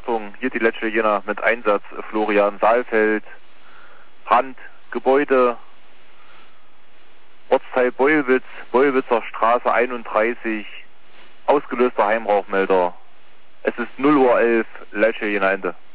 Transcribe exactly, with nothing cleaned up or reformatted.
Achtung, hier die letzte Jena mit Einsatz Florian Saalfeld, Brand, Gebäude, Ortsteil Beulwitz, Beulwitzer Straße einunddreißig, ausgelöster Heimrauchmelder. Es ist null Uhr elf, letzte Jena Ende.